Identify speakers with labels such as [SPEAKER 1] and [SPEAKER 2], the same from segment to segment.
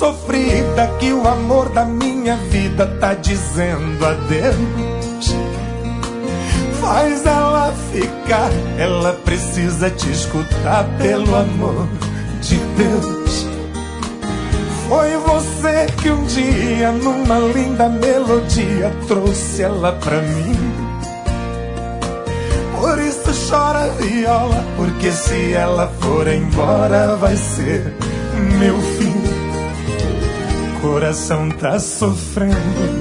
[SPEAKER 1] sofrida que o amor da minha vida tá dizendo adeus. Faz ela ficar, ela precisa te escutar, pelo amor de Deus. Foi você que um dia, numa linda melodia, trouxe ela pra mim. Por isso chora, viola, porque se ela for embora vai ser meu fim. Coração tá sofrendo,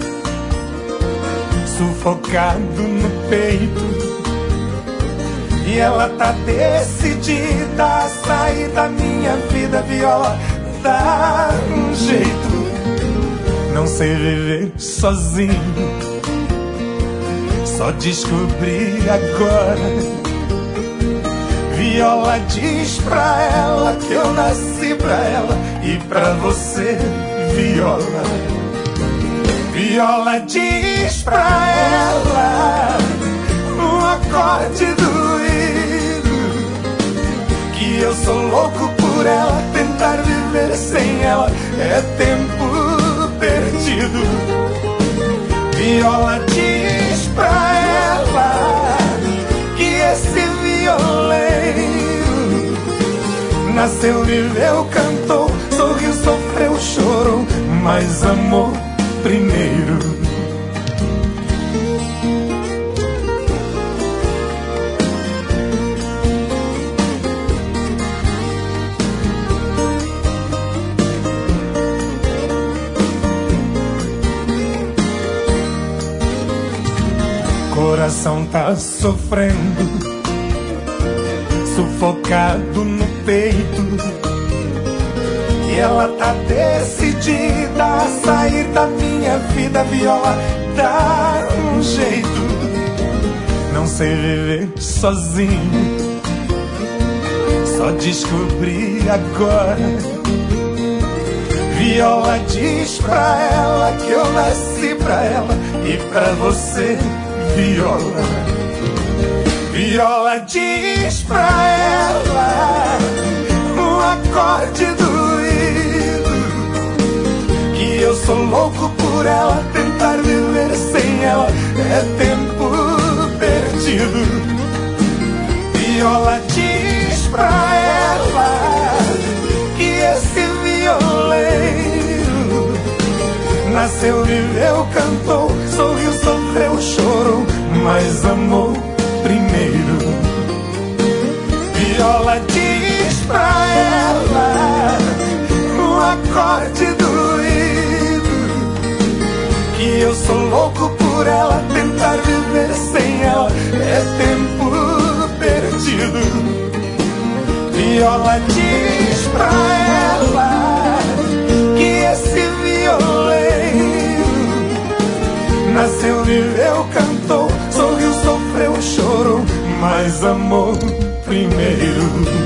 [SPEAKER 1] sufocado no peito, e ela tá decidida a sair da minha vida. Viola, dá um jeito, não sei viver sozinho, só descobri agora. Viola, diz pra ela que eu nasci pra ela e pra você, Viola. Viola, diz pra ela um acorde doído que eu sou louco por ela, tentar viver sem ela é tempo perdido. Viola, diz pra ela que esse violeiro nasceu, viveu, cantou, sorriu, sofreu, chorou, mas amou primeiro. Coração tá sofrendo, sufocado no peito, e ela tá decidida a sair da minha vida. Viola, dá um jeito, não sei viver sozinho, só descobri agora. Viola, diz pra ela que eu nasci pra ela e pra você, Viola. Viola, diz pra ela um acorde doído que eu sou louco por ela, tentar viver sem ela é tempo perdido. Viola, diz pra ela que esse violeiro nasceu, viveu, cantou, sorriu, sofreu, chorou, mas amou primeiro. Viola, diz pra ela um acorde doído que eu sou louco por ela, tentar viver sem ela é tempo perdido. Viola, diz pra ela que esse violeiro nasceu, viveu, cantou, sorriu, sofreu, chorou, mas amou primeiro.